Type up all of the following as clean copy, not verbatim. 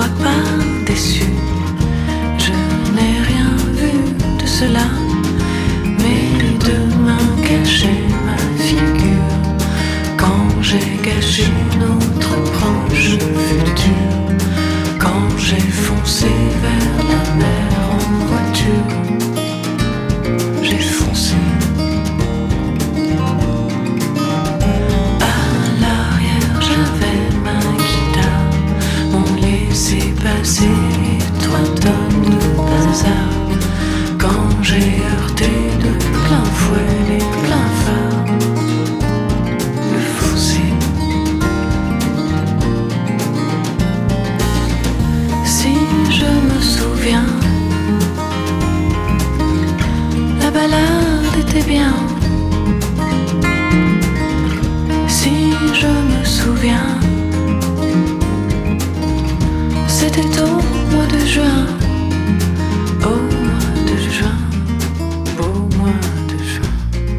sois pas déçu. Je n'ai rien vu de cela. Mes deux mains cachaient ma figure quand j'ai gâché notre proche futur. Quand j'ai foncé vers la mer en voiture, j'ai foncé. À l'arrière j'avais ma guitare, mon laissez-passer et 3 tonnes de bazar. Quand j'ai heurté de plein fouet les pleins phares, le fossé. Si je me souviens, la balade était bien. Si je me souviens, c'était au mois de juin. Au mois de juin, au mois de juin.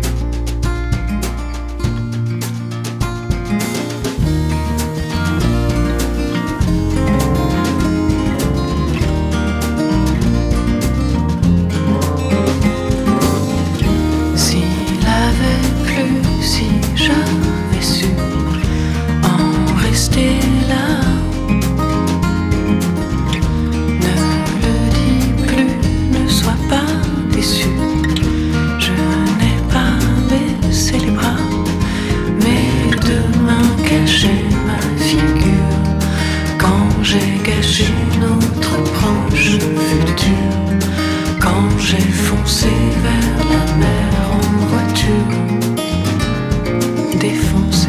S'il avait plu, si j'avais su en rester là. Ne le dis plus, ne sois pas déçu. Je n'ai pas baissé les bras. Mes deux mains cachaient ma figure quand j'ai gâché notre proche futur. Quand j'ai foncé vers la mer en voiture, défoncé.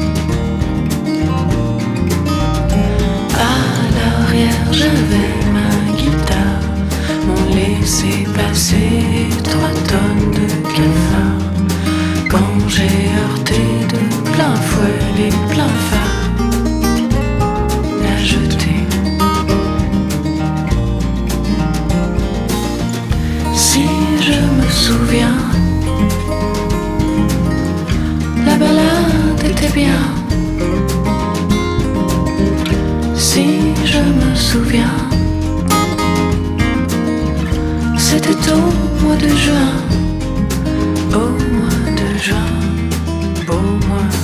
À l'arrière j'avais ma guitare, mon laissez-passer et 3 tonnes de cafards. Quand j'ai heurté de plein fouet les pleins phares, la jeter. Si je me souviens, la balade était bien. Si je me souviens, c'était au mois de juin. Au mois de juin, au mois